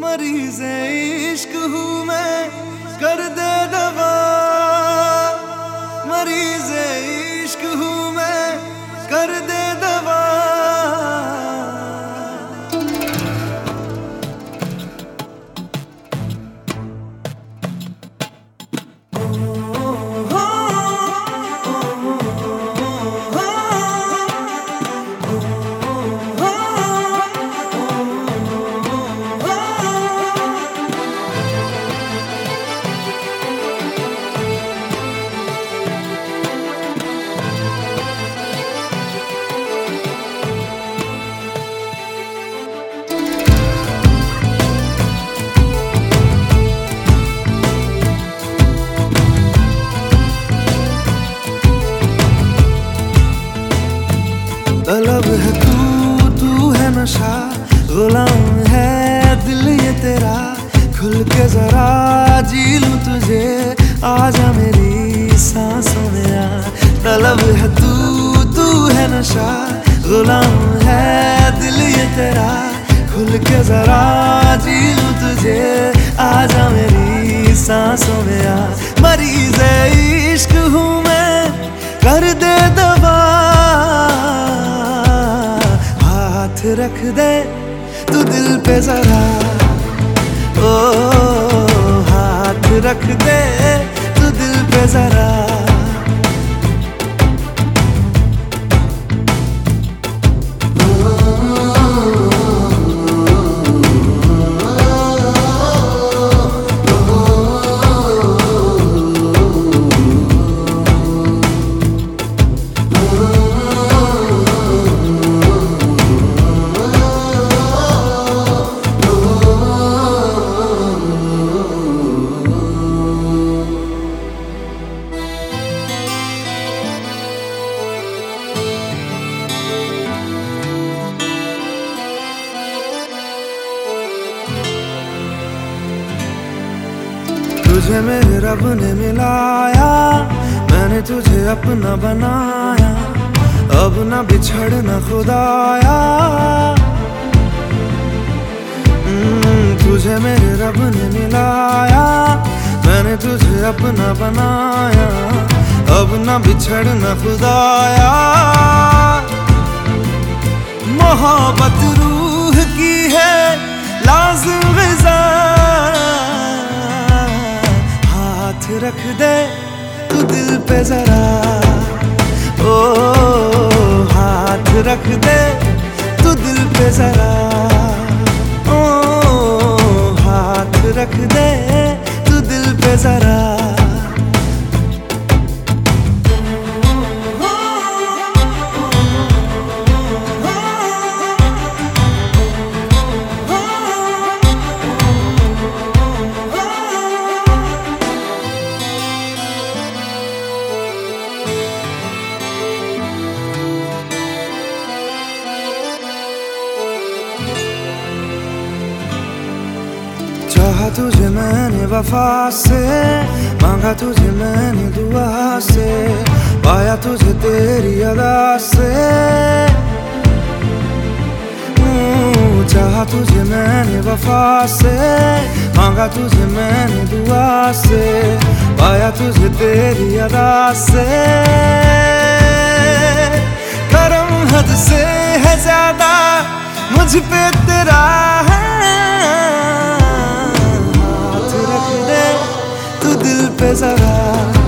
मरीज़े इश्क हूँ मैं, कर दे दवा। मरीज़े इश्क हूँ मैं, कर दे दवा। तलब है तू है नशा, गुलाम है दिल ये तेरा। खुल के जरा जी लूं तुझे, आजा मेरी सांसों में आ। तलब है तू है नशा, गुलाम है दिल ये तेरा। खुल के जरा जी लूं तुझे, आजा मेरी सांसों में आ। मरीज़े इश्क हूँ मैं, कर दे दवा। हाथ रख दे तू दिल पे जरा, ओ हाथ रख दे तू दिल पे जरा। तुझे मेरे रब ने मिलाया, मैंने तुझे अपना बनाया। अब ना बिछड़ना खुदाया। तुझे मेरे रब ने मिलाया, मैंने तुझे अपना बनाया। अब ना बिछड़ना खुदाया। मोहब्बत रूह की है लाज़िम ग़िज़ा। हाथ रख दे तू दिल पे जरा, ओ हाथ रख दे तू दिल पे जरा। ओ हाथ रख दे तू दिल पे जरा। चाहा तुझे मैंने वफा से, मांगा तुझे मैंने दुआ से। पाया तुझे तेरी अदा से। चाहा तुझे मैंने वफा से, मांगा तुझे मैंने दुआ से। पाया तुझे तेरी अदा से। करम हद से है ज्यादा मुझ पे तेरा है। दिल पे जरा